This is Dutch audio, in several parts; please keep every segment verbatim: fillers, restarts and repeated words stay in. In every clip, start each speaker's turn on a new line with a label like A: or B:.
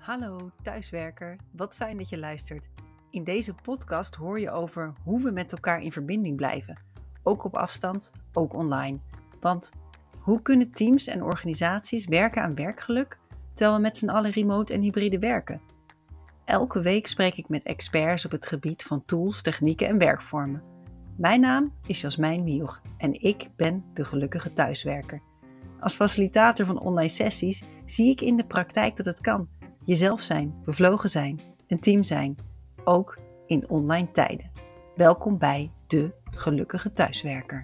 A: Hallo thuiswerker, wat fijn dat je luistert. In deze podcast hoor je over hoe we met elkaar in verbinding blijven. Ook op afstand, ook online. Want hoe kunnen teams en organisaties werken aan werkgeluk, terwijl we met z'n allen remote en hybride werken? Elke week spreek ik met experts op het gebied van tools, technieken en werkvormen. Mijn naam is Jasmijn Mioch en ik ben de gelukkige thuiswerker. Als facilitator van online sessies zie ik in de praktijk dat het kan. Jezelf zijn, bevlogen zijn, een team zijn, ook in online tijden. Welkom bij de gelukkige thuiswerker.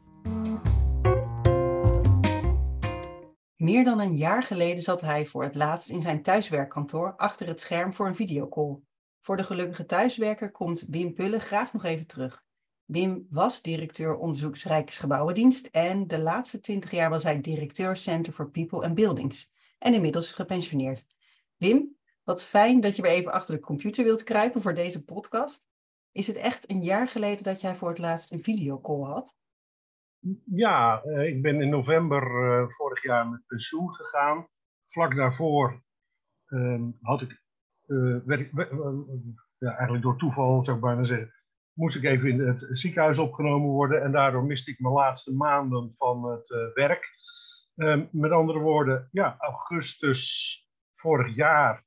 A: Meer dan een jaar geleden zat hij voor het laatst in zijn thuiswerkkantoor achter het scherm voor een videocall. Voor de gelukkige thuiswerker komt Wim Pulle graag nog even terug. Wim was directeur onderzoeks Rijksgebouwendienst en de laatste twintig jaar was hij directeur Center for People and Buildings en inmiddels gepensioneerd. Wim, wat fijn dat je weer even achter de computer wilt kruipen voor deze podcast. Is het echt een jaar geleden dat jij voor het laatst een videocall had?
B: Ja, uh, ik ben in november uh, vorig jaar met pensioen gegaan. Vlak daarvoor uh, had ik, uh, werk, uh, uh, ja, eigenlijk door toeval zou ik bijna zeggen, moest ik even in het ziekenhuis opgenomen worden en daardoor miste ik mijn laatste maanden van het uh, werk. Uh, met andere woorden, ja, augustus vorig jaar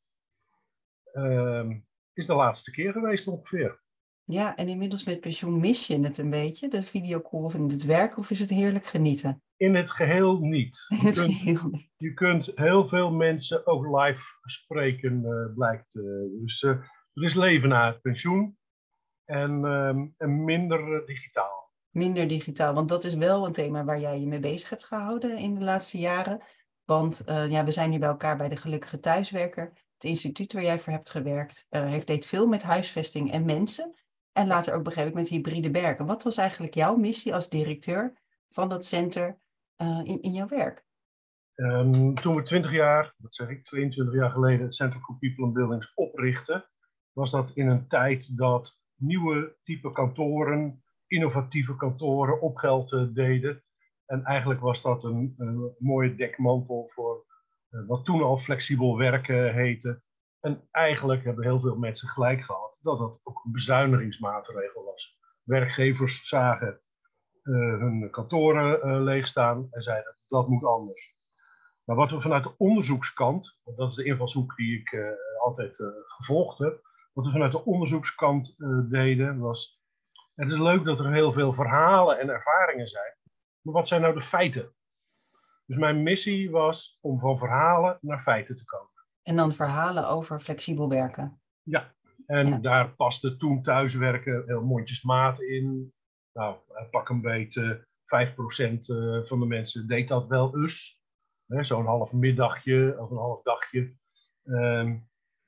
B: uh, is de laatste keer geweest ongeveer.
A: Ja, en inmiddels met pensioen mis je het een beetje, de videocall of in het werk, of is het heerlijk genieten?
B: In het geheel niet.
A: In
B: Je
A: het
B: kunt,
A: geheel niet.
B: je kunt heel veel mensen ook live spreken, uh, blijkt. Uh, dus uh, er is leven na het pensioen en, um, en minder uh, digitaal.
A: Minder digitaal, want dat is wel een thema waar jij je mee bezig hebt gehouden in de laatste jaren. Want uh, ja, we zijn hier bij elkaar bij de gelukkige thuiswerker. Het instituut waar jij voor hebt gewerkt, uh, heeft deed veel met huisvesting en mensen. En later ook, begreep ik, met hybride werken. Wat was eigenlijk jouw missie als directeur van dat center uh, in, in jouw werk?
B: Um, toen we twintig jaar, wat zeg ik, tweeëntwintig jaar geleden het Center for People and Buildings oprichtten, was dat in een tijd dat nieuwe type kantoren, innovatieve kantoren opgeld uh, deden. En eigenlijk was dat een, een mooie dekmantel voor uh, wat toen al flexibel werken heette. En eigenlijk hebben heel veel mensen gelijk gehad dat dat ook een bezuinigingsmaatregel was. Werkgevers zagen uh, hun kantoren uh, leegstaan en zeiden dat moet anders. Maar wat we vanuit de onderzoekskant, want dat is de invalshoek die ik uh, altijd uh, gevolgd heb, wat we vanuit de onderzoekskant uh, deden was, het is leuk dat er heel veel verhalen en ervaringen zijn, maar wat zijn nou de feiten? Dus mijn missie was om van verhalen naar feiten te komen.
A: En dan verhalen over flexibel werken.
B: Ja, en
A: Ja.
B: daar paste toen thuiswerken heel mondjesmaat in. Nou, pak een beetje vijf procent van de mensen deed dat wel eens. Zo'n half middagje of een half dagje. Um,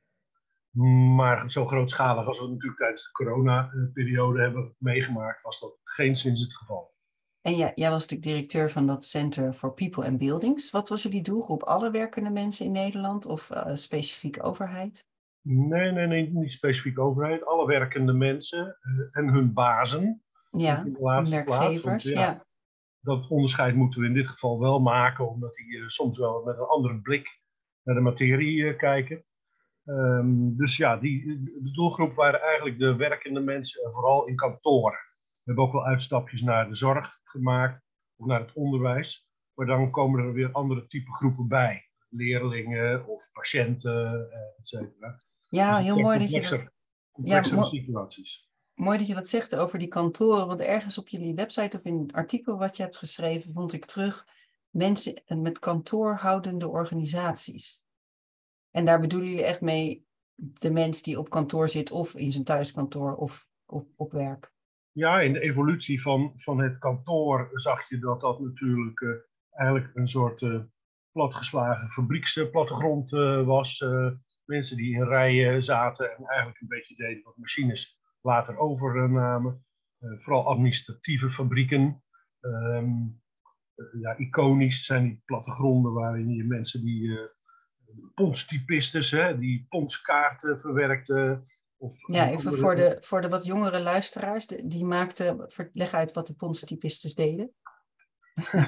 B: maar zo grootschalig als we het natuurlijk tijdens de coronaperiode hebben meegemaakt, was dat geenszins het geval.
A: En jij, jij was natuurlijk directeur van dat Center for People and Buildings. Wat was jullie doelgroep? Alle werkende mensen in Nederland of uh, specifieke overheid?
B: Nee, nee, nee, niet specifiek overheid. Alle werkende mensen uh, en hun bazen.
A: Ja,
B: in de laatste
A: werkgevers,
B: plaats, want, ja,
A: ja.
B: Dat onderscheid moeten we in dit geval wel maken, omdat die uh, soms wel met een andere blik naar de materie uh, kijken. Um, dus ja, die, de doelgroep waren eigenlijk de werkende mensen en vooral in kantoren. We hebben ook wel uitstapjes naar de zorg gemaakt of naar het onderwijs. Maar dan komen er weer andere type groepen bij. Leerlingen of patiënten, et cetera.
A: Ja,
B: dus
A: heel mooi dat je dat...
B: Complexere
A: ja, mo-
B: situaties.
A: Mooi dat je dat zegt over die kantoren. Want ergens op jullie website of in een artikel wat je hebt geschreven, vond ik terug mensen met kantoorhoudende organisaties. En daar bedoelen jullie echt mee de mens die op kantoor zit of in zijn thuiskantoor of op, op werk?
B: Ja, in de evolutie van, van het kantoor zag je dat dat natuurlijk uh, eigenlijk een soort uh, platgeslagen fabrieksplattegrond uh, was. Uh, mensen die in rijen zaten en eigenlijk een beetje deden wat machines later overnamen. Uh, vooral administratieve fabrieken. Um, uh, ja, iconisch zijn die plattegronden waarin je mensen die uh, ponstypistes, hè, die ponskaarten verwerkten. Of
A: ja, even
B: andere...
A: voor de, voor de wat jongere luisteraars, die maakten, leg uit wat de ponstypistes deden.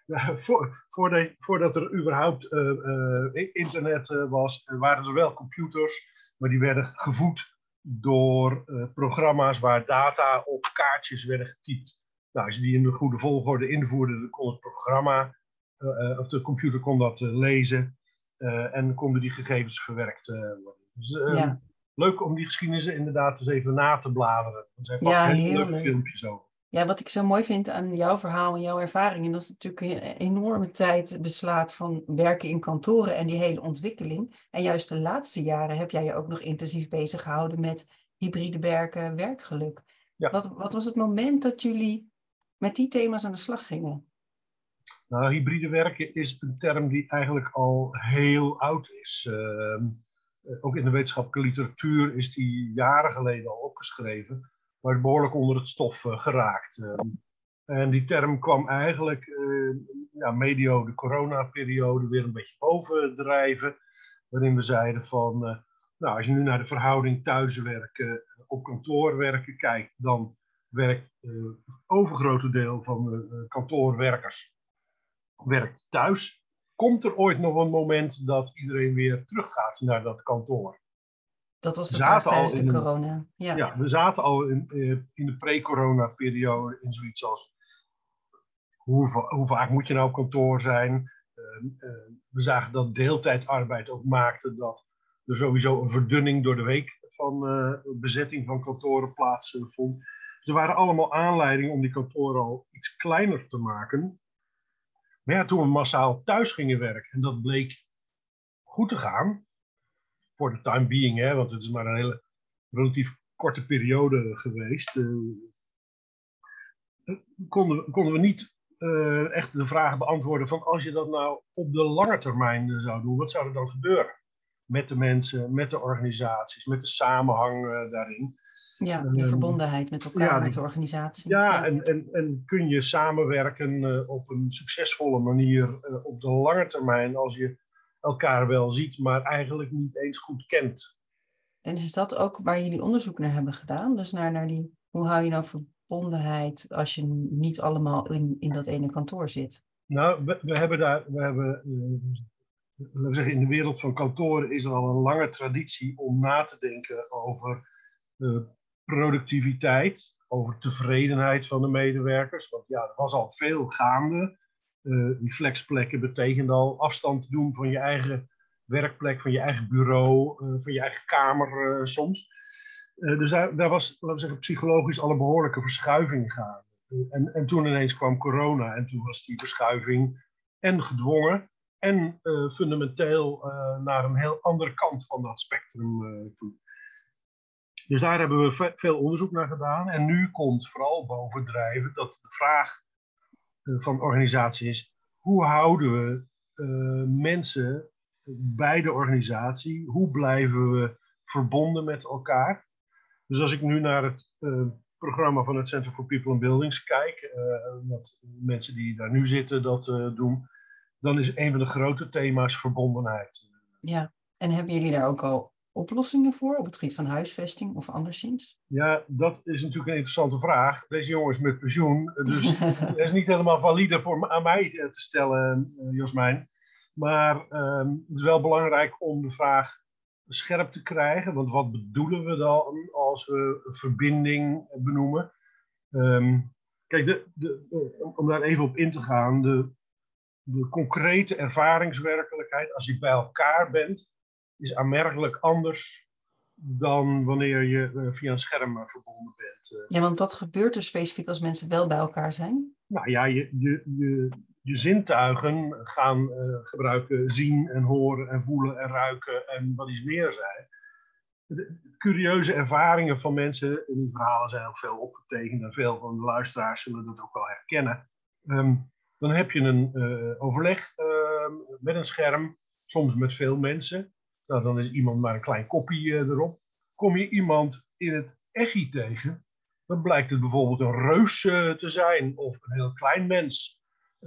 B: Ja, voor, voordat, voordat er überhaupt uh, uh, internet uh, was, waren er wel computers, maar die werden gevoed door uh, programma's waar data op kaartjes werden getypt. Nou, als je die in de goede volgorde invoerde, dan kon het programma, uh, of de computer kon dat uh, lezen uh, en konden die gegevens verwerkt uh, worden. Dus uh,
A: Ja.
B: leuk om die geschiedenis inderdaad eens even na te bladeren. Er zijn vast
A: Ja,
B: hele
A: heel
B: leuke
A: leuk.
B: filmpjes over.
A: Ja, wat ik zo mooi vind aan jouw verhaal en jouw ervaring, en dat is natuurlijk een enorme tijd beslaat van werken in kantoren en die hele ontwikkeling. En juist de laatste jaren heb jij je ook nog intensief bezig gehouden met hybride werken, werkgeluk.
B: Ja.
A: Wat, wat was het moment dat jullie met die thema's aan de slag gingen?
B: Nou, hybride werken is een term die eigenlijk al heel oud is. Uh, ook in de wetenschappelijke literatuur is die jaren geleden al opgeschreven, maar is behoorlijk onder het stof uh, geraakt. Uh, en die term kwam eigenlijk uh, ja, medio de coronaperiode weer een beetje bovendrijven, waarin we zeiden van, uh, nou, als je nu naar de verhouding thuiswerken op kantoor werken kijkt, dan werkt uh, het overgrote deel van de uh, kantoorwerkers werkt thuis. Komt er ooit nog een moment dat iedereen weer teruggaat naar dat kantoor?
A: Dat was de vraag tijdens de
B: een,
A: corona. Ja.
B: ja, we zaten al in, in de pre-corona-periode in zoiets als hoe, hoe vaak moet je nou op kantoor zijn? Uh, uh, we zagen dat deeltijdarbeid ook maakte dat er sowieso een verdunning door de week van uh, bezetting van kantoren plaatsvond. Dus er waren allemaal aanleidingen om die kantoren al iets kleiner te maken. Maar ja, toen we massaal thuis gingen werken, en dat bleek goed te gaan, voor de time being, hè, want het is maar een hele relatief korte periode geweest, uh, konden, konden we niet uh, echt de vraag beantwoorden van als je dat nou op de lange termijn zou doen, wat zou er dan gebeuren? Met de mensen, met de organisaties, met de samenhang uh, daarin.
A: Ja, de um, verbondenheid met elkaar, ja, met de organisatie.
B: Ja, ja. En, en, en kun je samenwerken uh, op een succesvolle manier uh, op de lange termijn als je elkaar wel ziet, maar eigenlijk niet eens goed kent.
A: En is dat ook waar jullie onderzoek naar hebben gedaan? Dus naar, naar die, hoe hou je nou verbondenheid als je niet allemaal in, in dat ene kantoor zit?
B: Nou, we, we hebben daar, we hebben, uh, laten we zeggen, in de wereld van kantoren is er al een lange traditie om na te denken over uh, productiviteit, over tevredenheid van de medewerkers. Want ja, er was al veel gaande. Uh, die flexplekken betekent al afstand doen van je eigen werkplek, van je eigen bureau, uh, van je eigen kamer uh, soms. Uh, dus daar, daar was, laten we zeggen, psychologisch al een behoorlijke verschuiving gaande. Uh, en, en toen ineens kwam corona en toen was die verschuiving en gedwongen en uh, fundamenteel uh, naar een heel andere kant van dat spectrum uh, toe. Dus daar hebben we veel onderzoek naar gedaan. En nu komt vooral bovendrijven dat de vraag uh, van organisatie is: hoe houden we uh, mensen bij de organisatie? Hoe blijven we verbonden met elkaar? Dus als ik nu naar het uh, programma van het Center for People and Buildings kijk, uh, wat mensen die daar nu zitten dat uh, doen, dan is een van de grote thema's verbondenheid.
A: Ja, en hebben jullie daar ook al oplossingen voor op het gebied van huisvesting of anderszins?
B: Ja, dat is natuurlijk een interessante vraag. Deze jongen is met pensioen, dus het is niet helemaal valide voor aan mij te stellen, uh, Josmijn. Maar uh, het is wel belangrijk om de vraag scherp te krijgen. Want wat bedoelen we dan als we een verbinding benoemen? Um, kijk, de, de, de, om daar even op in te gaan, de, de concrete ervaringswerkelijkheid, als je bij elkaar bent, is aanmerkelijk anders dan wanneer je uh, via een scherm uh, verbonden bent. Uh.
A: Ja, want wat gebeurt er specifiek als mensen wel bij elkaar zijn?
B: Nou ja, je, je, je, je zintuigen gaan uh, gebruiken zien en horen en voelen en ruiken en wat iets meer zijn. De curieuze ervaringen van mensen, in die verhalen zijn ook veel opgetekend en veel van de luisteraars zullen dat ook wel herkennen. Um, dan heb je een uh, overleg uh, met een scherm, soms met veel mensen. Nou, dan is iemand maar een klein kopie uh, erop. Kom je iemand in het echi tegen, dan blijkt het bijvoorbeeld een reus uh, te zijn of een heel klein mens.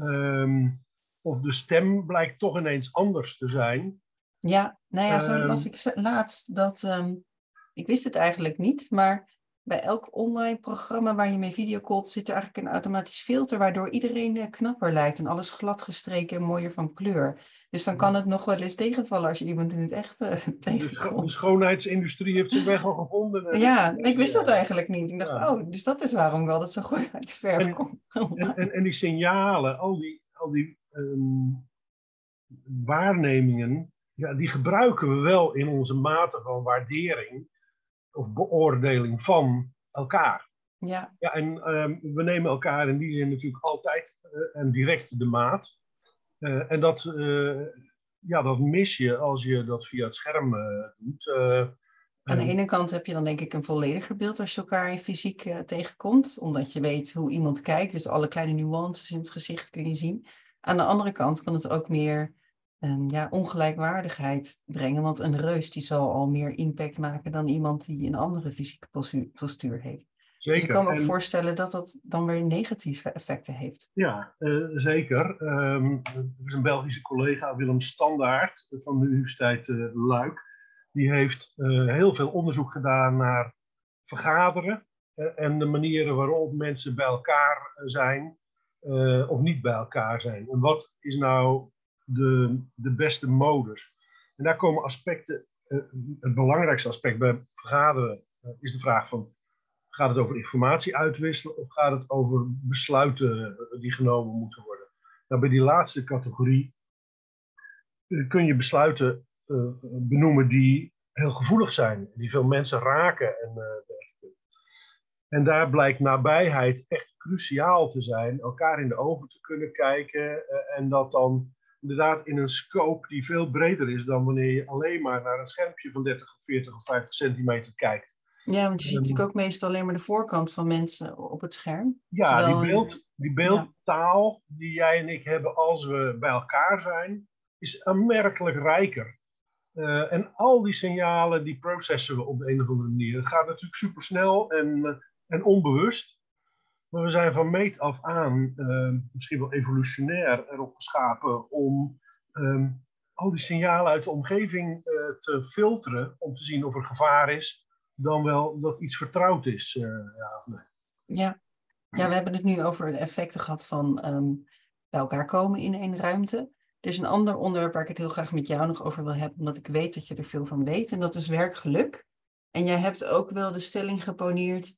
B: Um, of de stem blijkt toch ineens anders te zijn.
A: Ja, nou ja, zo las ik laatst dat, um, ik wist het eigenlijk niet, maar bij elk online programma waar je mee videocallt zit er eigenlijk een automatisch filter waardoor iedereen uh, knapper lijkt en alles gladgestreken en mooier van kleur. Dus dan kan het nog wel eens tegenvallen als je iemand in het echt uh,
B: De, scho de
A: tegenkomt.
B: schoonheidsindustrie heeft zijn weg al gevonden naar dit
A: Ja,
B: soort
A: ik wist dat
B: dingen.
A: eigenlijk niet. Ik dacht,
B: Ja.
A: oh, dus dat is waarom wel dat zo goed uit de verf
B: En,
A: komt.
B: en, en, en die signalen, al die, al die um, waarnemingen, ja, die gebruiken we wel in onze mate van waardering of beoordeling van elkaar.
A: Ja.
B: Ja, en um, we nemen elkaar in die zin natuurlijk altijd uh, en direct de maat. Uh, en dat, uh, ja, dat mis je als je dat via het scherm uh, doet. Uh,
A: Aan de
B: um,
A: ene kant heb je dan denk ik een vollediger beeld als je elkaar in fysiek uh, tegenkomt. Omdat je weet hoe iemand kijkt. Dus alle kleine nuances in het gezicht kun je zien. Aan de andere kant kan het ook meer um, ja, ongelijkwaardigheid brengen. Want een reus die zal al meer impact maken dan iemand die een andere fysieke postuur, postuur heeft. Dus ik
B: zeker.
A: kan me ook
B: En,
A: voorstellen dat dat dan weer negatieve effecten heeft.
B: ja, uh, zeker. Um, er is een Belgische collega, Willem Standaert, van de Universiteit uh, Luik. Die heeft uh, heel veel onderzoek gedaan naar vergaderen uh, en de manieren waarop mensen bij elkaar zijn uh, of niet bij elkaar zijn. En wat is nou de, de beste modus? En daar komen aspecten, uh, het belangrijkste aspect bij vergaderen uh, is de vraag van, gaat het over informatie uitwisselen of gaat het over besluiten die genomen moeten worden? Nou, bij die laatste categorie uh, kun je besluiten uh, benoemen die heel gevoelig zijn, die veel mensen raken en uh, En daar blijkt nabijheid echt cruciaal te zijn, elkaar in de ogen te kunnen kijken uh, en dat dan inderdaad in een scope die veel breder is dan wanneer je alleen maar naar een schermpje van dertig of veertig of vijftig centimeter kijkt.
A: Ja, want je ziet
B: Um,
A: natuurlijk ook meestal alleen maar de voorkant van mensen op het scherm.
B: Ja,
A: Terwijl,
B: die, beeld, die beeldtaal ja. die jij en ik hebben als we bij elkaar zijn, is aanmerkelijk rijker. Uh, en al die signalen die processen we op de een of andere manier. Het gaat natuurlijk supersnel en, uh, en onbewust. Maar we zijn van meet af aan, uh, misschien wel evolutionair, erop geschapen om um, al die signalen uit de omgeving uh, te filteren. Om te zien of er gevaar is, dan wel dat iets vertrouwd is. Uh, ja, nee.
A: ja. ja, we hebben het nu over de effecten gehad van um, bij elkaar komen in één ruimte. Er is een ander onderwerp waar ik het heel graag met jou nog over wil hebben, omdat ik weet dat je er veel van weet. En dat is werkgeluk. En jij hebt ook wel de stelling geponeerd,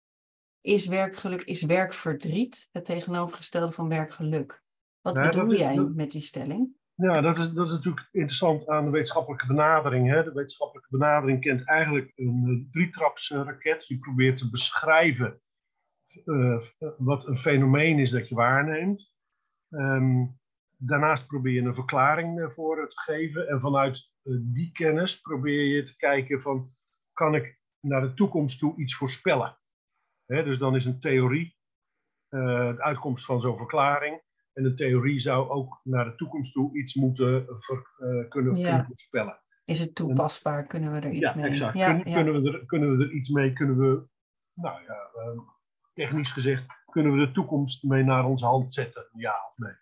A: is werkgeluk, is werkverdriet het tegenovergestelde van werkgeluk? Wat
B: Nou,
A: bedoel
B: dat is,
A: jij
B: dat,
A: met die stelling?
B: ja, dat is, dat is natuurlijk interessant aan de wetenschappelijke benadering. Hè. De wetenschappelijke benadering kent eigenlijk een uh, drietrapsraket. Je probeert te beschrijven uh, wat een fenomeen is dat je waarneemt. Um, daarnaast probeer je een verklaring voor te geven. En vanuit uh, die kennis probeer je te kijken van, kan ik naar de toekomst toe iets voorspellen? Hè, dus dan is een theorie uh, de uitkomst van zo'n verklaring. En een theorie zou ook naar de toekomst toe iets moeten ver, uh, kunnen,
A: Ja.
B: kunnen voorspellen.
A: Is het toepasbaar? Kunnen we er iets
B: ja,
A: mee?
B: Exact.
A: Ja,
B: Kun,
A: ja.
B: Kunnen, we er, kunnen we er iets mee? Kunnen we, nou ja, uh, technisch gezegd, kunnen we de toekomst mee naar onze hand zetten? Ja of nee?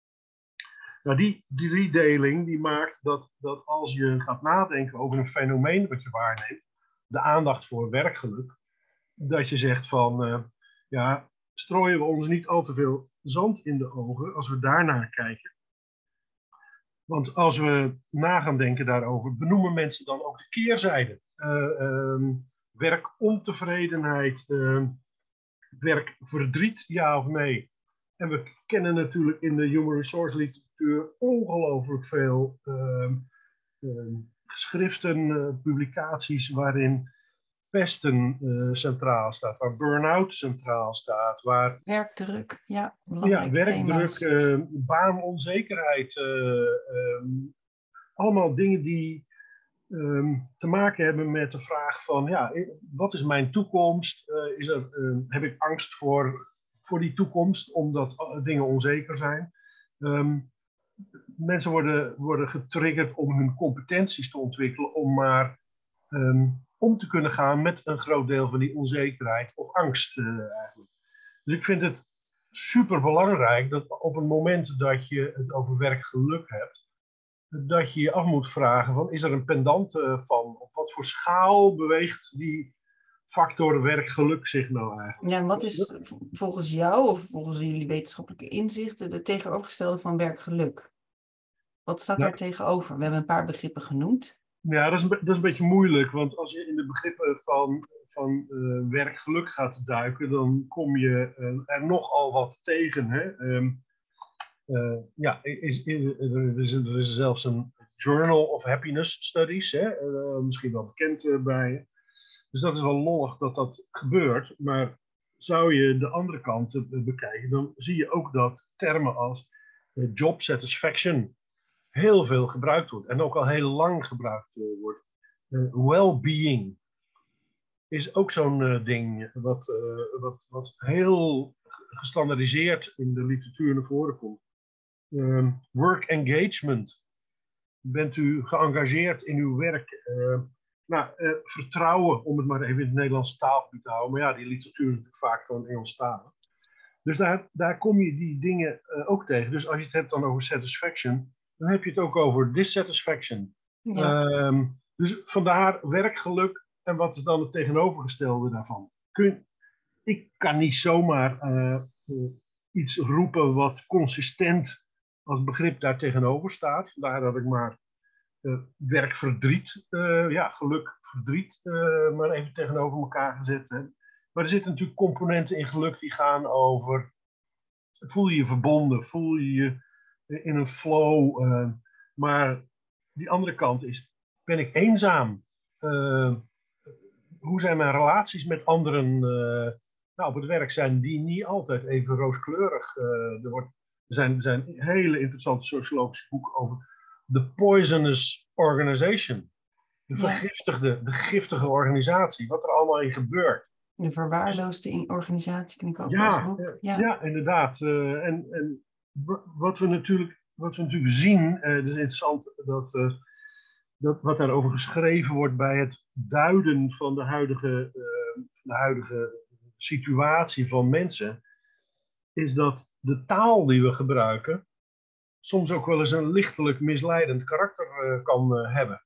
B: Nou, die driedeling die maakt dat, dat als je gaat nadenken over een fenomeen wat je waarneemt, de aandacht voor werkgeluk, dat je zegt van, uh, ja, strooien we ons niet al te veel zand in de ogen als we daarnaar kijken. Want als we na gaan denken daarover, benoemen mensen dan ook de keerzijde. Uh, um, werkontevredenheid, uh, werkverdriet, ja of nee. En we kennen natuurlijk in de human resource literatuur ongelooflijk veel uh, uh, geschriften, uh, publicaties waarin pesten uh, centraal staat, waar burn-out centraal staat, waar
A: werkdruk, ja,
B: ja, werkdruk,
A: thema's.
B: Uh, baanonzekerheid, uh, um, allemaal dingen die um, te maken hebben met de vraag van, ja, wat is mijn toekomst? Uh, is er, uh, heb ik angst voor, voor die toekomst, omdat dingen onzeker zijn? Um, mensen worden, worden getriggerd om hun competenties te ontwikkelen, om maar um, om te kunnen gaan met een groot deel van die onzekerheid of angst uh, eigenlijk. Dus ik vind het super belangrijk dat op het moment dat je het over werkgeluk hebt, dat je je af moet vragen van, is er een pendant uh, van? Op wat voor schaal beweegt die factor werkgeluk zich nou eigenlijk?
A: Ja, en wat is volgens jou of volgens jullie wetenschappelijke inzichten de tegenovergestelde van werkgeluk? Wat staat
B: Ja,
A: daar tegenover? We hebben een paar begrippen genoemd.
B: ja dat, is een, dat is een beetje moeilijk, want als je in de begrippen van, van uh, werkgeluk gaat duiken, dan kom je uh, er nogal wat tegen. Hè? Um, uh, ja, is, is, er, is, er is zelfs een Journal of Happiness Studies, hè? Uh, misschien wel bekend uh, bij je. Dus dat is wel lollig dat dat gebeurt, maar zou je de andere kant uh, bekijken, dan zie je ook dat termen als uh, job satisfaction heel veel gebruikt wordt en ook al heel lang gebruikt uh, wordt. Uh, well-being is ook zo'n uh, ding wat, uh, wat, wat heel gestandaardiseerd in de literatuur naar voren komt. Uh, work engagement. Bent u geëngageerd in uw werk? Uh, nou, uh, vertrouwen, om het maar even in het Nederlandse taalgebied te houden. Maar ja, die literatuur is natuurlijk vaak gewoon Engelstalig. Dus daar, daar kom je die dingen uh, ook tegen. Dus als je het hebt dan over satisfaction, dan heb je het ook over dissatisfaction. Ja. Um, dus vandaar werkgeluk. En wat is dan het tegenovergestelde daarvan? Kun, ik kan niet zomaar uh, uh, iets roepen wat consistent als begrip daar tegenover staat. Vandaar dat ik maar uh, werkverdriet, uh, ja, geluk, verdriet, uh, maar even tegenover elkaar gezet heb. Maar er zitten natuurlijk componenten in geluk die gaan over, voel je je verbonden, voel je je in een flow. Uh, maar die andere kant is, ben ik eenzaam? Uh, hoe zijn mijn relaties met anderen? Uh, nou, op het werk zijn die niet altijd even rooskleurig. Uh, er, wordt, er, zijn, er zijn hele interessante sociologische boeken over the poisonous organization. De vergiftigde, ja. de giftige organisatie. Wat er allemaal in gebeurt.
A: De verwaarloosde organisatie ken ik ook
B: ja,
A: als boek.
B: Ja, ja inderdaad. Uh, en, en wat we natuurlijk, wat we natuurlijk zien, uh, het is interessant dat, uh, dat wat daarover geschreven wordt bij het duiden van de huidige, uh, de huidige situatie van mensen, is dat de taal die we gebruiken soms ook wel eens een lichtelijk misleidend karakter uh, kan uh, hebben.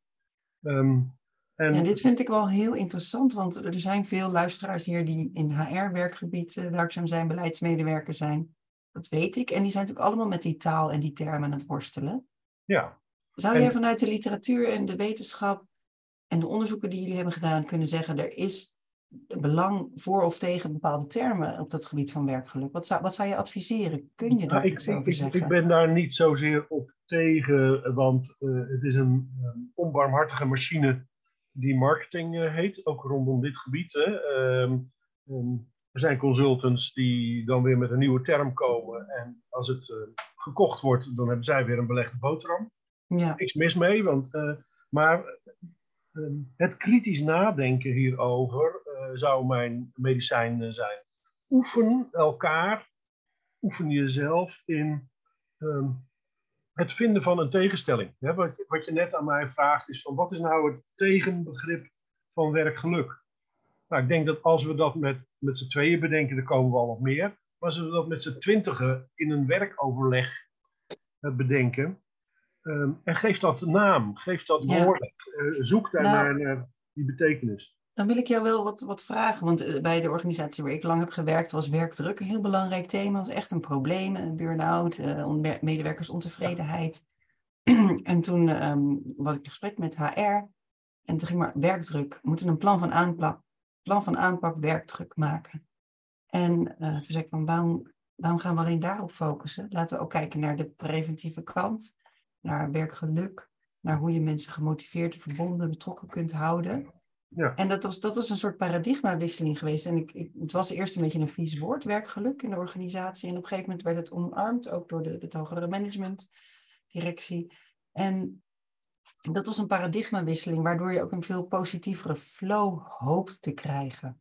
B: Um,
A: En... Ja, dit vind ik wel heel interessant, want er zijn veel luisteraars hier die in H R-werkgebied uh, werkzaam zijn, beleidsmedewerker zijn. Dat weet ik. En die zijn natuurlijk allemaal met die taal en die termen aan het worstelen.
B: Ja.
A: Zou
B: en...
A: jij vanuit de literatuur en de wetenschap en de onderzoeken die jullie hebben gedaan kunnen zeggen, er is belang voor of tegen bepaalde termen op dat gebied van werkgeluk? Wat zou, wat zou je adviseren? Kun je daar
B: nou,
A: iets
B: ik,
A: over
B: ik,
A: zeggen?
B: Ik ben daar niet zozeer op tegen, want uh, het is een, een onbarmhartige machine die marketing uh, heet, ook rondom dit gebied. Hè. Um, um, er zijn consultants die dan weer met een nieuwe term komen en als het uh, gekocht wordt, dan hebben zij weer een belegde boterham.
A: Ja.
B: Niks mis mee, want, uh, maar uh, het kritisch nadenken hierover uh, zou mijn medicijn uh, zijn. Oefen elkaar, oefen jezelf in um, het vinden van een tegenstelling. Hè, wat, wat je net aan mij vraagt is van wat is nou het tegenbegrip van werkgeluk? Nou, ik denk dat als we dat met, met z'n tweeën bedenken, dan komen we al op meer. Maar als we dat met z'n twintigen in een werkoverleg uh, bedenken, um, en geef dat naam, geef dat
A: ja.
B: woorden, uh, zoek daar
A: nou,
B: naar, naar die betekenis.
A: Dan wil ik jou wel wat, wat vragen, want uh, bij de organisatie waar ik lang heb gewerkt was werkdruk een heel belangrijk thema. Was echt een probleem, een burn-out, uh, medewerkersontevredenheid. Ja. En toen um, was ik in gesprek met H R en toen ging maar werkdruk. We moeten een plan van aanpak, plan van aanpak werkdruk maken. En uh, toen zei ik van waarom, waarom gaan we alleen daarop focussen? Laten we ook kijken naar de preventieve kant, naar werkgeluk, naar hoe je mensen gemotiveerd, verbonden, betrokken kunt houden.
B: Ja.
A: En dat was, dat was een soort paradigmawisseling geweest. En ik, ik, het was eerst een beetje een vies woord, werkgeluk in de organisatie. En op een gegeven moment werd het omarmd, ook door de, de hogere managementdirectie. En dat was een paradigmawisseling, waardoor je ook een veel positievere flow hoopt te krijgen.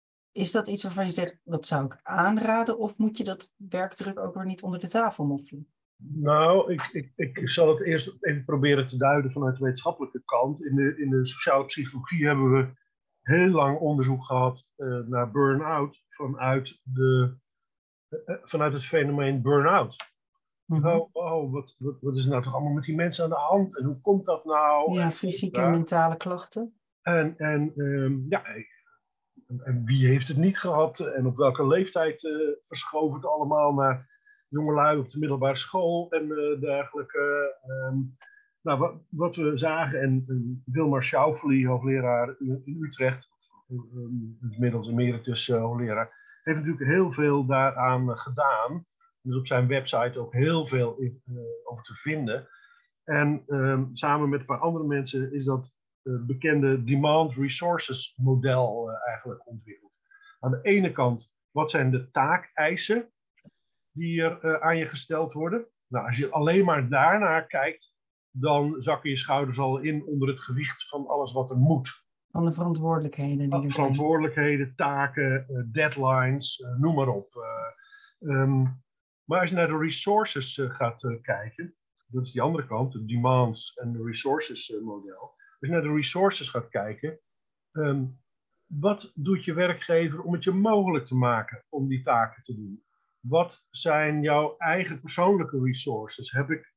A: Is dat iets waarvan je zegt, dat zou ik aanraden? Of moet je dat werkdruk ook weer niet onder de tafel moffelen?
B: Nou, ik, ik, ik zal het eerst even proberen te duiden vanuit de wetenschappelijke kant. In de, in de sociale psychologie hebben we heel lang onderzoek gehad uh, naar burn-out vanuit, de, uh, vanuit het fenomeen burn-out. Mm-hmm. Oh, oh wat, wat, wat is er nou toch allemaal met die mensen aan de hand? En hoe komt dat nou?
A: Ja, fysieke en mentale klachten.
B: En, en um, ja, en, en wie heeft het niet gehad en op welke leeftijd uh, verschoof het allemaal naar jongelui op de middelbare school en uh, dergelijke. Um, nou, wat, wat we zagen, en, en Wilmar Schauffele, hoogleraar in, in Utrecht, um, inmiddels emeritus uh, hoogleraar, heeft natuurlijk heel veel daaraan uh, gedaan. Dus op zijn website ook heel veel in, uh, over te vinden. En um, samen met een paar andere mensen is dat uh, bekende demand resources model uh, eigenlijk ontwikkeld. Aan de ene kant, wat zijn de taakeisen die er uh, aan je gesteld worden? Nou, als je alleen maar daarnaar kijkt, dan zakken je schouders al in onder het gewicht van alles wat er moet.
A: Van de verantwoordelijkheden die er zijn.
B: Verantwoordelijkheden, taken, uh, deadlines, uh, noem maar op. Uh, um, maar als je naar de resources uh, gaat uh, kijken, dat is die andere kant, de demands en de resources uh, model. Als je naar de resources gaat kijken, um, wat doet je werkgever om het je mogelijk te maken om die taken te doen? Wat zijn jouw eigen persoonlijke resources? Heb ik,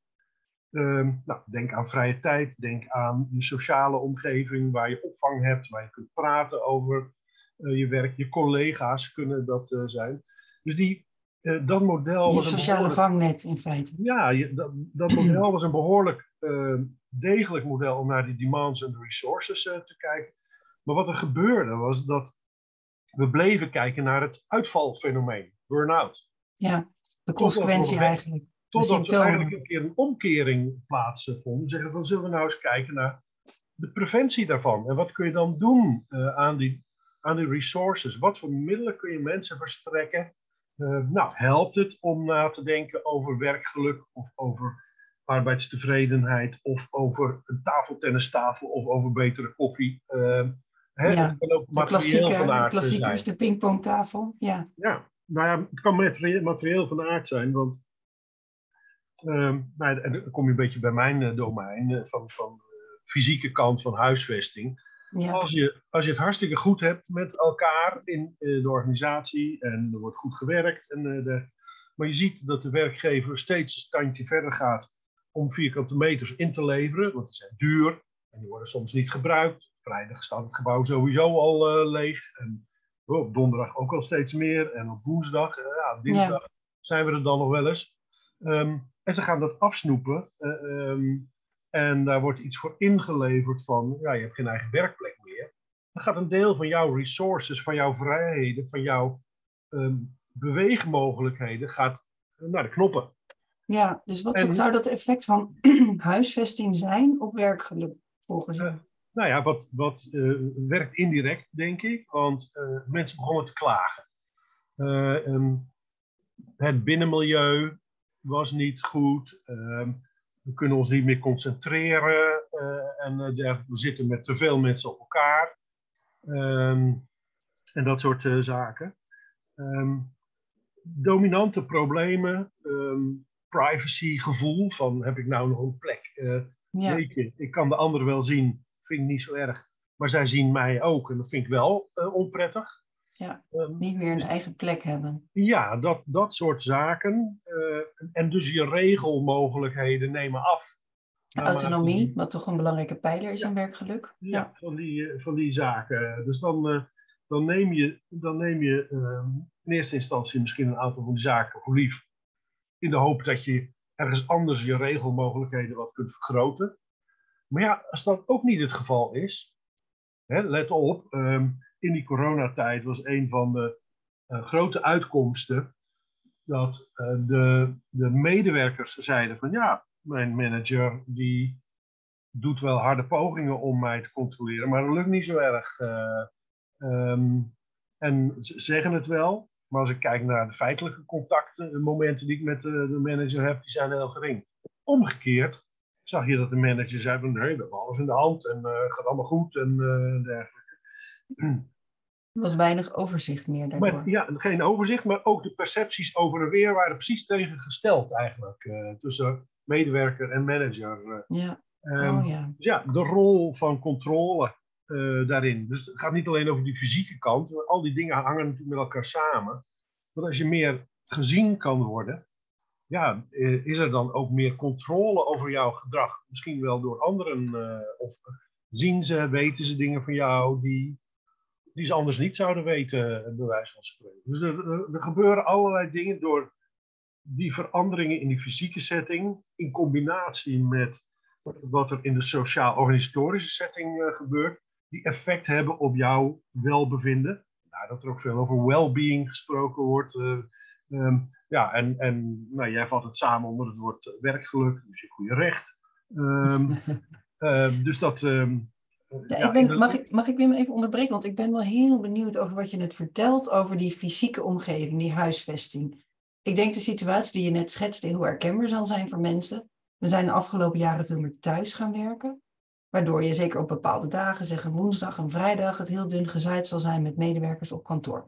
B: um, nou, denk aan vrije tijd, denk aan je sociale omgeving waar je opvang hebt, waar je kunt praten over uh, je werk. Je collega's kunnen dat uh, zijn. Dus die, uh, dat model
A: je
B: was een
A: sociale
B: behoorlijk...
A: vangnet in feite.
B: Ja, je, dat, dat model was een behoorlijk uh, degelijk model om naar die demands en de resources uh, te kijken. Maar wat er gebeurde was dat we bleven kijken naar het uitvalfenomeen, burn-out.
A: Ja, de consequentie
B: totdat
A: eigenlijk.
B: Totdat er eigenlijk een keer een omkering plaatsvond. Zeggen van, zullen we nou eens kijken naar de preventie daarvan? En wat kun je dan doen uh, aan, die, aan die resources? Wat voor middelen kun je mensen verstrekken? Uh, nou, helpt het om na te denken over werkgeluk of over arbeidstevredenheid of over een tafeltennistafel of over betere koffie? Uh, hè,
A: ja,
B: het kan ook
A: de klassieker,
B: van
A: de klassiekers,
B: zijn.
A: De pingpongtafel. Ja.
B: Ja, nou ja, het kan materieel, materieel van aard zijn, want um, nou, en dan kom je een beetje bij mijn uh, domein uh, van, van uh, fysieke kant van huisvesting. Ja. Als, je, als je het hartstikke goed hebt met elkaar in uh, de organisatie en er wordt goed gewerkt, en, uh, de, maar je ziet dat de werkgever steeds een standje verder gaat om vierkante meters in te leveren, want die zijn duur en die worden soms niet gebruikt. Vrijdag staat het gebouw sowieso al uh, leeg en oh, op donderdag ook al steeds meer en op woensdag, uh, ja, dinsdag ja. zijn we er dan nog wel eens. Um, en ze gaan dat afsnoepen uh, um, en daar wordt iets voor ingeleverd van, ja, je hebt geen eigen werkplek meer. Dan gaat een deel van jouw resources, van jouw vrijheden, van jouw um, beweegmogelijkheden gaat naar de knoppen.
A: Ja, dus wat,
B: en,
A: wat zou dat effect van huisvesting zijn op werkgeluk volgens u? Uh,
B: nou ja, wat, wat uh, werkt indirect, denk ik, want uh, mensen begonnen te klagen. Uh, um, het binnenmilieu was niet goed. Uh, we kunnen ons niet meer concentreren. Uh, en uh, we zitten met te veel mensen op elkaar. Um, en dat soort uh, zaken. Um, dominante problemen. Um, privacygevoel. Van heb ik nou nog een plek? Uh, ja. Weet je, ik kan de anderen wel zien. Vind ik niet zo erg. Maar zij zien mij ook. En dat vind ik wel uh, onprettig.
A: Ja, niet meer een eigen plek hebben.
B: Ja, dat, dat soort zaken. Uh, en dus je regelmogelijkheden nemen af.
A: Autonomie, die, wat toch een belangrijke pijler is ja, in werkgeluk.
B: Ja, ja. Van, die, van die zaken. Dus dan, uh, dan neem je, dan neem je uh, in eerste instantie misschien een aantal van die zaken voor lief. In de hoop dat je ergens anders je regelmogelijkheden wat kunt vergroten. Maar ja, als dat ook niet het geval is. Hè, let op. Um, In die coronatijd was een van de uh, grote uitkomsten dat uh, de, de medewerkers zeiden van ja, mijn manager die doet wel harde pogingen om mij te controleren, maar dat lukt niet zo erg. Uh, um, en ze zeggen het wel, maar als ik kijk naar de feitelijke contacten, de momenten die ik met de, de manager heb, die zijn heel gering. Omgekeerd zag je dat de manager zei van nee, we hebben alles in de hand en uh, gaat allemaal goed en uh, dergelijke.
A: Er was weinig overzicht meer daardoor.
B: Maar, ja, geen overzicht, maar ook de percepties over en weer waren precies tegengesteld eigenlijk. Uh, tussen medewerker en manager. Uh,
A: ja.
B: Um,
A: oh, ja.
B: Dus ja, de rol van controle uh, daarin. Dus het gaat niet alleen over die fysieke kant. Al die dingen hangen natuurlijk met elkaar samen. Want als je meer gezien kan worden, ja, uh, is er dan ook meer controle over jouw gedrag. Misschien wel door anderen. Uh, of zien ze, weten ze dingen van jou die die ze anders niet zouden weten, bij wijze van spreken. Dus er, er, er gebeuren allerlei dingen door die veranderingen in die fysieke setting, in combinatie met wat er in de sociaal-organisatorische setting uh, gebeurt, die effect hebben op jouw welbevinden. Nou, dat er ook veel over well-being gesproken wordt. Uh, um, ja, en, en nou, jij vat het samen onder het woord werkgeluk, dus je goede recht. Um, uh, dus dat... Um,
C: Ja,
B: ja,
C: ik ben,
B: de...
C: mag, ik, mag ik Wim even onderbreken? Want ik ben wel heel benieuwd over wat je net vertelt over die fysieke omgeving, die huisvesting. Ik denk de situatie die je net schetste heel herkenbaar zal zijn voor mensen. We zijn de afgelopen jaren veel meer thuis gaan werken. Waardoor je zeker op bepaalde dagen, zeg een woensdag en vrijdag, het heel dun gezaaid zal zijn met medewerkers op kantoor.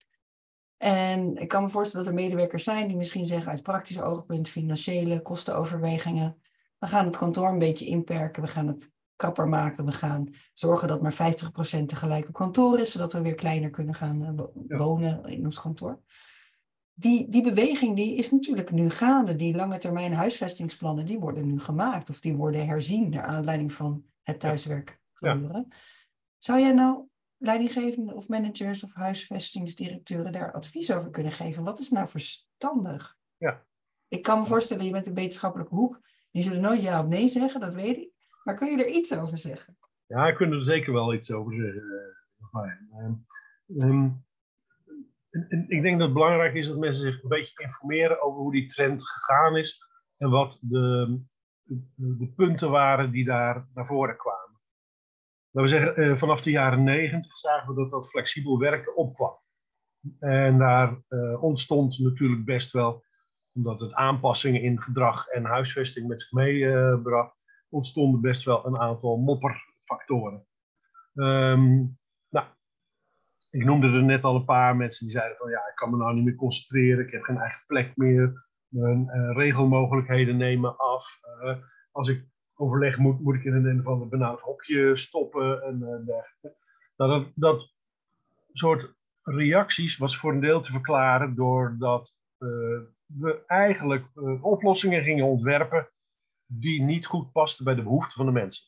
C: En ik kan me voorstellen dat er medewerkers zijn die misschien zeggen uit praktisch oogpunt, financiële kostenoverwegingen. We gaan het kantoor een beetje inperken, we gaan het krapper maken. We gaan zorgen dat maar vijftig procent tegelijk op kantoor is, zodat we weer kleiner kunnen gaan wonen in ons kantoor. Die, die beweging die is natuurlijk nu gaande. Die lange termijn huisvestingsplannen, die worden nu gemaakt. Of die worden herzien naar aanleiding van het thuiswerk gebeuren. Ja. Zou jij nou leidinggevenden of managers of huisvestingsdirecteuren daar advies over kunnen geven? Wat is nou verstandig?
B: Ja.
C: Ik kan me voorstellen, je bent een wetenschappelijke hoek. Die zullen nooit ja of nee zeggen, dat weet ik. Maar kun je er iets over zeggen?
B: Ja, ik kan er zeker wel iets over zeggen. Um, um, en ik denk dat het belangrijk is dat mensen zich een beetje informeren over hoe die trend gegaan is en wat de, de, de punten waren die daar naar voren kwamen. Laten we zeggen, uh, vanaf de jaren negentig zagen we dat dat flexibel werken opkwam. En daar uh, ontstond natuurlijk best wel, omdat het aanpassingen in gedrag en huisvesting met zich meebracht, uh, ontstonden best wel een aantal mopperfactoren. Um, nou, ik noemde er net al een paar mensen die zeiden van ja, ik kan me nou niet meer concentreren, ik heb geen eigen plek meer, mijn uh, regelmogelijkheden nemen af. Uh, als ik overleg moet, moet ik in een, een of ander benauwd hokje stoppen. En, uh, nou, dat, dat soort reacties was voor een deel te verklaren doordat uh, we eigenlijk uh, oplossingen gingen ontwerpen die niet goed pasten bij de behoeften van de mensen.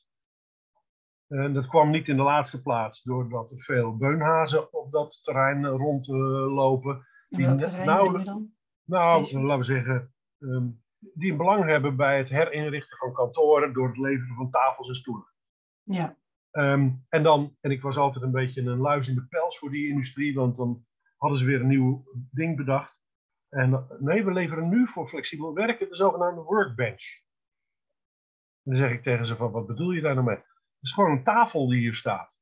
B: En dat kwam niet in de laatste plaats doordat er veel beunhazen op dat terrein rondlopen.
C: En welk terrein nou, bedoel je dan?
B: Nou, Specifiek? laten we zeggen, um, die een belang hebben bij het herinrichten van kantoren door het leveren van tafels en stoelen.
C: Ja.
B: Um, en dan, en ik was altijd een beetje een luis in de pels voor die industrie, want dan hadden ze weer een nieuw ding bedacht. En nee, we leveren nu voor flexibel werken de zogenaamde workbench. En dan zeg ik tegen ze van, wat bedoel je daar nou mee? Het is gewoon een tafel die hier staat.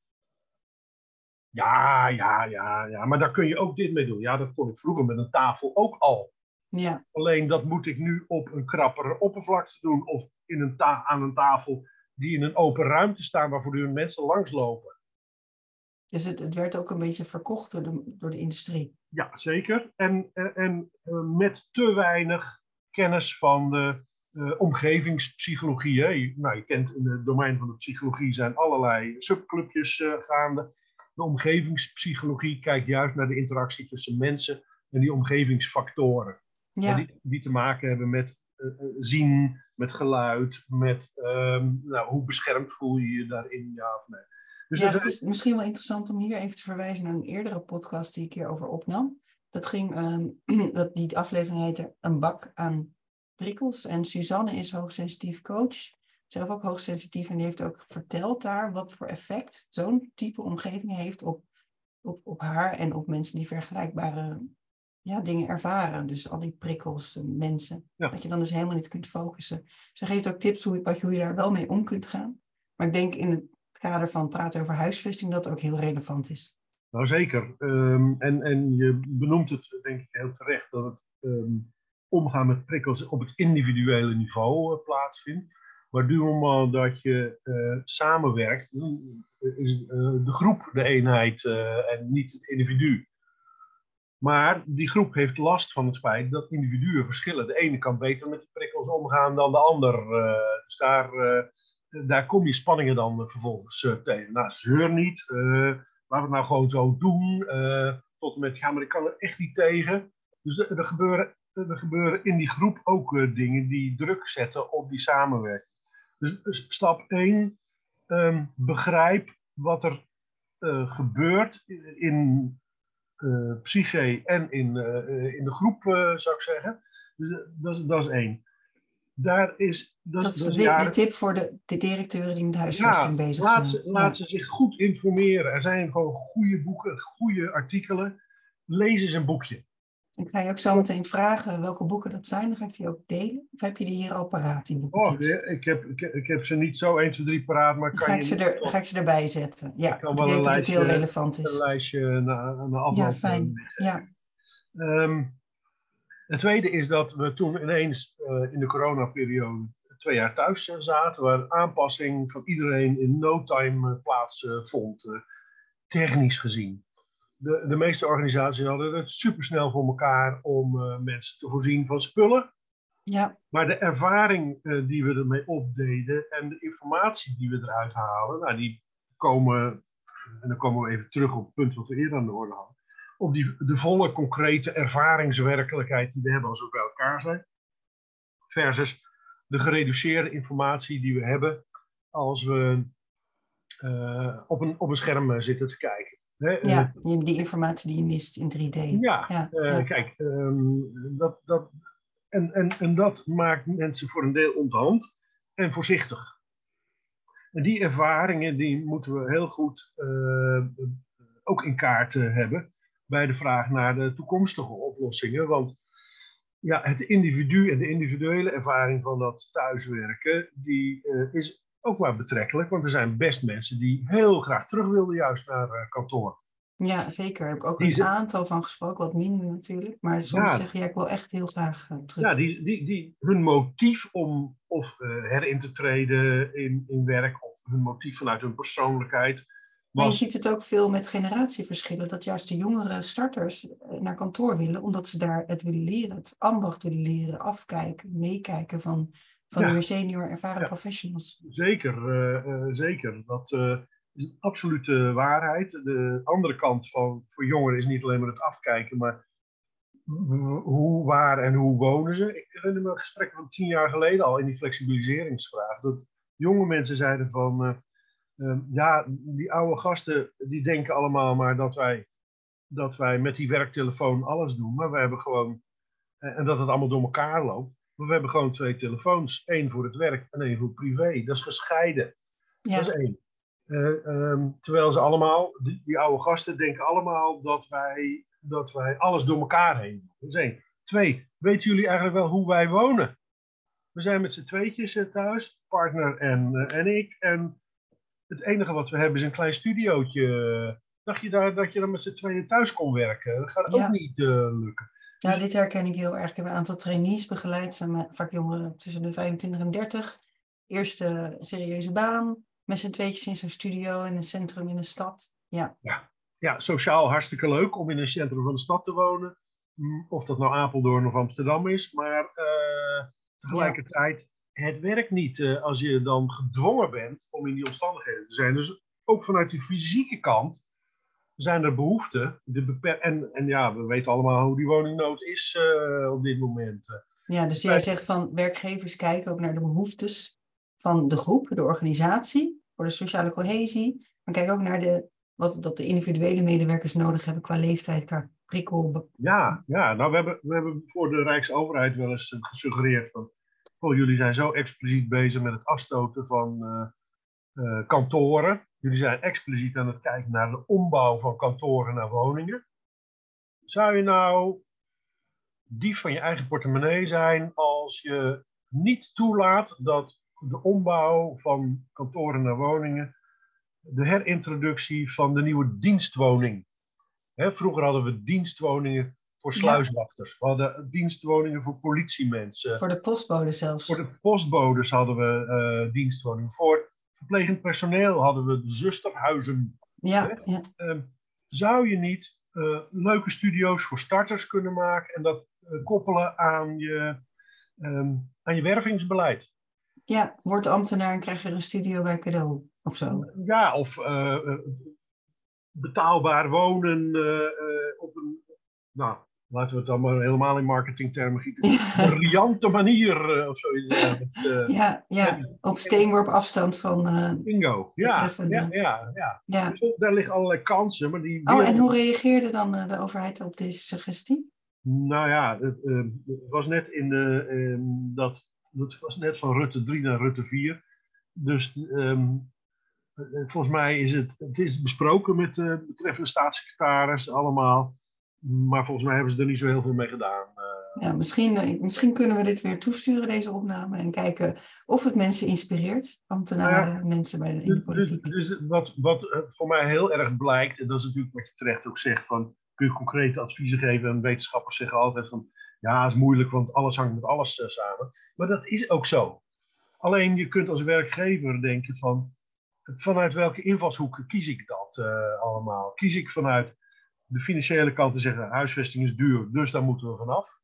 B: Ja, ja, ja, ja, maar daar kun je ook dit mee doen. Ja, dat kon ik vroeger met een tafel ook al.
C: Ja.
B: Alleen dat moet ik nu op een krappere oppervlakte doen of in een ta- aan een tafel die in een open ruimte staan waar voortdurend mensen langslopen.
C: Dus het, het werd ook een beetje verkocht door de, door de industrie.
B: Ja, zeker. En, en, en met te weinig kennis van de uh, omgevingspsychologie. Hè. Nou, je kent in het domein van de psychologie zijn allerlei subclubjes uh, gaande. De omgevingspsychologie kijkt juist naar de interactie tussen mensen en die omgevingsfactoren.
C: Ja.
B: Hè, die, die te maken hebben met uh, zien, met geluid, met um, nou, hoe beschermd voel je je daarin, ja of nee. Dus
C: ja,
B: dat
C: het is misschien wel interessant om hier even te verwijzen naar een eerdere podcast die ik hierover opnam. Dat ging, um, dat die aflevering heette Een bak aan prikkels. En Suzanne is hoogsensitief coach. Zelf ook hoogsensitief en die heeft ook verteld daar wat voor effect zo'n type omgeving heeft op, op, op haar en op mensen die vergelijkbare ja, dingen ervaren. Dus al die prikkels, mensen. Ja. Dat je dan dus helemaal niet kunt focussen. Ze geeft ook tips hoe, hoe je daar wel mee om kunt gaan. Maar ik denk in het kader van praten over huisvesting dat ook heel relevant is.
B: Nou zeker. Um, en, en je benoemt het denk ik heel terecht dat het um, omgaan met prikkels op het individuele niveau uh, plaatsvindt. Maar duurmaal dat je uh, samenwerkt, is uh, de groep de eenheid uh, en niet het individu. Maar die groep heeft last van het feit dat individuen verschillen. De ene kan beter met de prikkels omgaan dan de ander. Uh, dus daar... Uh, Daar kom je spanningen dan uh, vervolgens uh, tegen. Nou, zeur niet. Uh, laten we het nou gewoon zo doen. Uh, tot en met, ja, maar ik kan er echt niet tegen. Dus er, er, gebeuren, er gebeuren in die groep ook uh, dingen die druk zetten op die samenwerking. Dus, dus stap één. Um, begrijp wat er uh, gebeurt in uh, psyche en in, uh, in de groep, uh, zou ik zeggen. Dus, dat, is, dat is één. Daar is, dat,
C: dat is
B: dat is
C: de,
B: jaren...
C: de tip voor de, de directeuren die met huisvesting
B: ja,
C: bezig
B: laat
C: zijn.
B: Ze, laat
C: ja.
B: ze zich goed informeren. Er zijn gewoon goede boeken, goede artikelen. Lees eens een boekje.
C: Ik ga je ook zo meteen vragen welke boeken dat zijn. Dan ga ik die ook delen. Of heb je die hier al paraat, die boekentips?
B: Oh, ik heb, ik, heb, ik heb ze niet zo één, twee, drie paraat, maar
C: Dan
B: kan
C: ga
B: je
C: ik, ze
B: niet
C: er,
B: tot,
C: ga ik ze erbij zetten. Ja,
B: ik kan
C: ik
B: wel
C: denk
B: een
C: dat
B: lijstje,
C: het heel relevant is.
B: een lijstje na, na afloop.
C: Ja, fijn. Ja.
B: Um, het tweede is dat we toen ineens uh, in de coronaperiode twee jaar thuis uh, zaten, waar aanpassing van iedereen in no time uh, plaatsvond, uh, uh, technisch gezien. De, de meeste organisaties hadden het supersnel voor elkaar om uh, mensen te voorzien van spullen.
C: Ja.
B: Maar de ervaring uh, die we ermee opdeden en de informatie die we eruit halen, nou, die komen, en dan komen we even terug op het punt wat we eerder aan de orde hadden, op die, de volle concrete ervaringswerkelijkheid die we hebben als we bij elkaar zijn, versus de gereduceerde informatie die we hebben als we uh, op, een, op een scherm zitten te kijken. Hè?
C: Ja, die informatie die je mist in drie D.
B: Ja,
C: ja,
B: uh,
C: ja.
B: kijk, um, dat, dat, en, en, en dat maakt mensen voor een deel onthand en voorzichtig. En die ervaringen die moeten we heel goed uh, ook in kaart hebben bij de vraag naar de toekomstige oplossingen. Want ja, het individu en de individuele ervaring van dat thuiswerken, die uh, is ook maar betrekkelijk. Want er zijn best mensen die heel graag terug wilden juist naar uh, kantoor.
C: Ja, zeker. Daar heb ik ook
B: die
C: een
B: ze...
C: aantal van gesproken, wat minder natuurlijk. Maar soms
B: ja,
C: zeggen, ja, ik wil echt heel graag uh, terug.
B: Ja, die, die, die, hun motief om of uh, herin te treden in, in werk, of hun motief vanuit hun persoonlijkheid. Was...
C: En je ziet het ook veel met generatieverschillen, dat juist de jongere starters naar kantoor willen, omdat ze daar het willen leren, het ambacht willen leren, afkijken, meekijken van, van ja. de meer senior ervaren ja. professionals.
B: Zeker, uh, uh, zeker. Dat uh, is een absolute waarheid. De andere kant van voor jongeren is niet alleen maar het afkijken, maar hoe, waar en hoe wonen ze. Ik herinner me gesprekken van tien jaar geleden al in die flexibiliseringsvraag. Dat jonge mensen zeiden van, uh, uh, ja, die oude gasten die denken allemaal maar dat wij, dat wij met die werktelefoon alles doen. Maar we hebben gewoon, uh, en dat het allemaal door elkaar loopt. Maar we hebben gewoon twee telefoons. Eén voor het werk en één voor privé. Dat is gescheiden. Ja. Dat is één. Uh, um, terwijl ze allemaal, die, die oude gasten denken allemaal dat wij, dat wij alles door elkaar heen doen. Dat is één. Twee, weten jullie eigenlijk wel hoe wij wonen? We zijn met z'n tweetjes thuis, partner en, uh, en ik. En het enige wat we hebben is een klein studiootje. Dacht je daar, dat je dan met z'n tweeën thuis kon werken? Dat gaat ja. ook niet uh, lukken.
C: Ja, dus... dit herken ik heel erg. Ik heb een aantal trainees begeleid. Zijn vaak jongeren tussen de vijfentwintig en dertig. Eerste serieuze baan. Met z'n tweetjes in zo'n studio in een centrum in een stad. Ja.
B: Ja. ja, sociaal hartstikke leuk om in een centrum van de stad te wonen. Of dat nou Apeldoorn of Amsterdam is. Maar uh, tegelijkertijd, ja. het werkt niet uh, als je dan gedwongen bent om in die omstandigheden te zijn. Dus ook vanuit die fysieke kant zijn er behoeften. De beper- en, en ja, we weten allemaal hoe die woningnood is uh, op dit moment.
C: Ja, dus jij zegt van werkgevers kijken ook naar de behoeftes van de groep, de organisatie, voor de sociale cohesie. Maar kijk ook naar de, wat dat de individuele medewerkers nodig hebben qua leeftijd, qua prikkel.
B: Ja, ja nou we hebben, we hebben voor de Rijksoverheid wel eens gesuggereerd van, oh, jullie zijn zo expliciet bezig met het afstoten van uh, uh, kantoren. Jullie zijn expliciet aan het kijken naar de ombouw van kantoren naar woningen. Zou je nou dief van je eigen portemonnee zijn als je niet toelaat dat de ombouw van kantoren naar woningen, de herintroductie van de nieuwe dienstwoning. Hè, vroeger hadden we dienstwoningen voor sluiswachters. Ja. We hadden dienstwoningen voor politiemensen.
C: Voor de postbode zelfs.
B: Voor de postbodes hadden we uh, dienstwoningen. Voor verplegend personeel hadden we de zusterhuizen.
C: Ja, ja.
B: Uh, zou je niet uh, leuke studio's voor starters kunnen maken en dat uh, koppelen aan je, um, aan je wervingsbeleid?
C: Ja, word ambtenaar en krijg je er een studio bij cadeau of zo.
B: Ja, of uh, uh, betaalbaar wonen uh, uh, op een, nou, laten we het dan maar helemaal in marketingtermen gieten, briljante manier uh, of zoiets. Uh,
C: uh, ja, ja, en, op steenworp afstand van uh,
B: bingo, ja, ja, ja, ja.
C: ja.
B: Dus daar liggen allerlei kansen. Maar die
C: oh, en hoe reageerde dan uh, de overheid op deze suggestie?
B: Nou ja, het, uh, het was net in de, um, dat, dat was net van Rutte drie naar Rutte vier. Dus um, volgens mij is het, het is besproken met de betreffende staatssecretaris allemaal. Maar volgens mij hebben ze er niet zo heel veel mee gedaan. Uh,
C: ja, misschien, misschien kunnen we dit weer toesturen, deze opname. En kijken of het mensen inspireert. Ambtenaren, nou ja, mensen bij de, in de politiek.
B: Dus, dus wat, wat voor mij heel erg blijkt. En dat is natuurlijk wat je terecht ook zegt. Van, kun je concrete adviezen geven. En wetenschappers zeggen altijd van. Ja, het is moeilijk, want alles hangt met alles uh, samen. Maar dat is ook zo. Alleen je kunt als werkgever denken van. Vanuit welke invalshoek kies ik dat uh, allemaal? Kies ik vanuit de financiële kant te zeggen, huisvesting is duur, dus daar moeten we vanaf.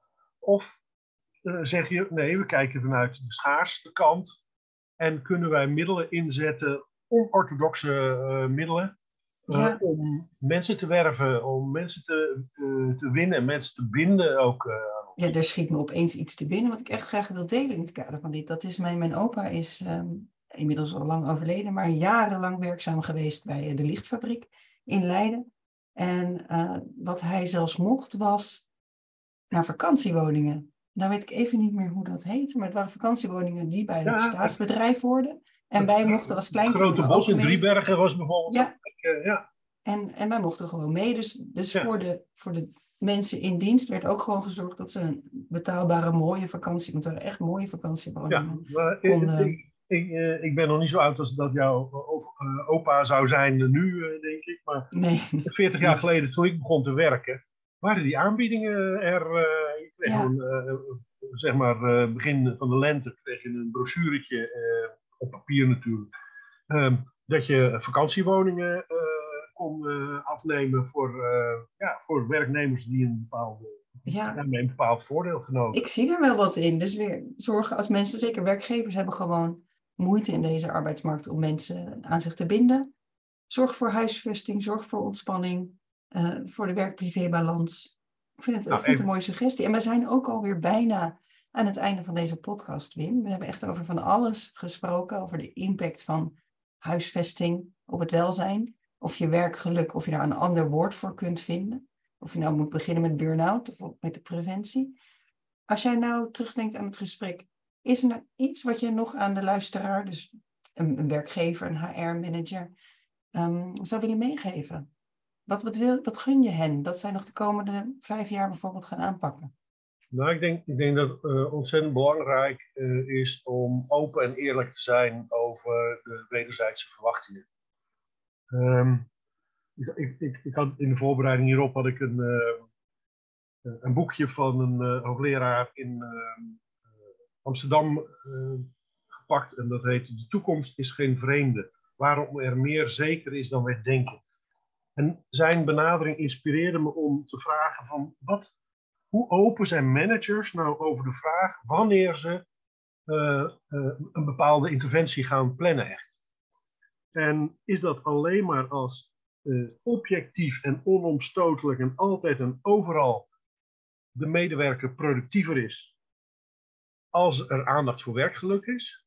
B: Of uh, zeg je, nee, we kijken vanuit de schaarste kant en kunnen wij middelen inzetten, onorthodoxe uh, middelen, uh, ja. om mensen te werven, om mensen te, uh, te winnen, mensen te binden ook. Uh,
C: ja, er schiet me opeens iets te binnen wat ik echt graag wil delen in het kader van dit. Dat is mijn, mijn opa is um, inmiddels al lang overleden, maar jarenlang werkzaam geweest bij de Lichtfabriek in Leiden. En uh, wat hij zelfs mocht was naar vakantiewoningen. Nou weet ik even niet meer hoe dat heette, maar het waren vakantiewoningen die bij ja, het staatsbedrijf hoorden. En wij mochten als kleinkinderen
B: Grote Bos in Driebergen was bijvoorbeeld.
C: Ja.
B: Uh, ja.
C: En, en wij mochten gewoon mee. Dus, dus ja. voor, de, voor de mensen in dienst werd ook gewoon gezorgd dat ze een betaalbare, mooie vakantie, want er waren echt mooie vakantiewoningen.
B: Ja, maar konden, ik, ik, uh, ik ben nog niet zo oud als dat jouw uh, opa zou zijn uh, nu, uh, denk ik. Maar
C: nee,
B: veertig jaar geleden, toen ik begon te werken, waren die aanbiedingen er. Uh, je kreeg ja. een, uh, zeg maar, uh, begin van de lente kreeg je een brochuretje, uh, op papier natuurlijk, um, dat je vakantiewoningen uh, kon uh, afnemen voor, uh, ja, voor werknemers die een bepaalde, ja. Ja, een bepaald voordeel genoten.
C: Ik zie er wel wat in. Dus weer zorgen als mensen, zeker werkgevers, hebben gewoon moeite in deze arbeidsmarkt om mensen aan zich te binden. Zorg voor huisvesting, zorg voor ontspanning, uh, voor de werk-privé-balans. Ik vind het, nou, ik vind het een mooie suggestie. En we zijn ook alweer bijna aan het einde van deze podcast, Wim. We hebben echt over van alles gesproken, over de impact van huisvesting op het welzijn. Of je werkgeluk, of je daar een ander woord voor kunt vinden. Of je nou moet beginnen met burn-out of met de preventie. Als jij nou terugdenkt aan het gesprek, is er nou iets wat je nog aan de luisteraar, dus een, een werkgever, een H R-manager, um, zou willen meegeven? Wat, wat, wil, wat gun je hen dat zij nog de komende vijf jaar bijvoorbeeld gaan aanpakken?
B: Nou, ik denk, ik denk dat het uh, ontzettend belangrijk uh, is om open en eerlijk te zijn over de wederzijdse verwachtingen. Um, ik, ik, ik, ik had in de voorbereiding hierop had ik een, uh, een boekje van een uh, hoogleraar in uh, Amsterdam uh, gepakt en dat heet De toekomst is geen vreemde. Waarom er meer zeker is dan wij denken. En zijn benadering inspireerde me om te vragen van wat, hoe open zijn managers nou over de vraag wanneer ze uh, uh, een bepaalde interventie gaan plannen echt. En is dat alleen maar als uh, objectief en onomstotelijk en altijd en overal de medewerker productiever is als er aandacht voor werkgeluk is?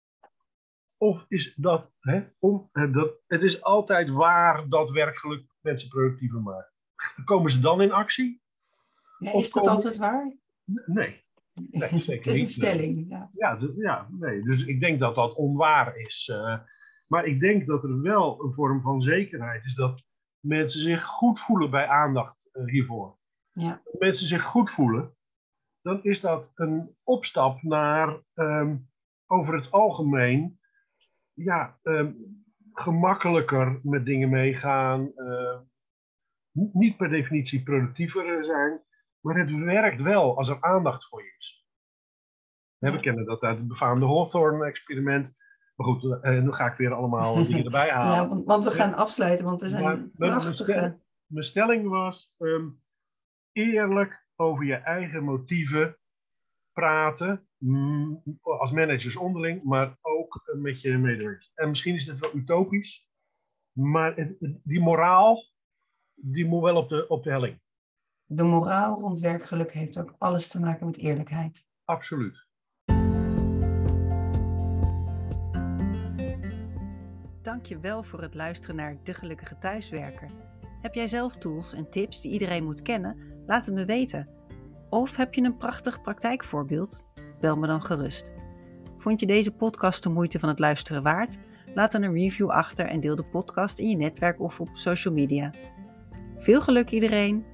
B: Of is dat, hè, om, dat, het is altijd waar dat werkgeluk mensen productiever maakt. Komen ze dan in actie?
C: Ja, is dat komen... altijd waar?
B: Nee. nee zeker
C: het is een
B: niet.
C: stelling. Ja.
B: Ja, d- ja, nee. Dus ik denk dat dat onwaar is. Uh, maar ik denk dat er wel een vorm van zekerheid is dat mensen zich goed voelen bij aandacht uh, hiervoor.
C: Ja.
B: Als mensen zich goed voelen, dan is dat een opstap naar um, over het algemeen ja, um, gemakkelijker met dingen meegaan. Uh, niet per definitie productiever zijn, maar het werkt wel als er aandacht voor je is. Ja. We kennen dat uit het befaamde Hawthorne-experiment. Maar goed, uh, nu ga ik weer allemaal dingen erbij halen.
C: Ja, want, want we gaan ja. afsluiten, want er zijn maar, prachtige...
B: Mijn, mijn stelling was um, eerlijk over je eigen motieven praten. Mm, als managers onderling, maar ook uh, met je medewerkers. En misschien is het wel utopisch, maar het, die moraal, die moet wel op de, op de helling.
C: De moraal rond werkgeluk heeft ook alles te maken met eerlijkheid.
B: Absoluut.
A: Dank je wel voor het luisteren naar De Gelukkige Thuiswerker. Heb jij zelf tools en tips die iedereen moet kennen? Laat het me weten. Of heb je een prachtig praktijkvoorbeeld? Bel me dan gerust. Vond je deze podcast de moeite van het luisteren waard? Laat dan een review achter en deel de podcast in je netwerk of op social media. Veel geluk iedereen!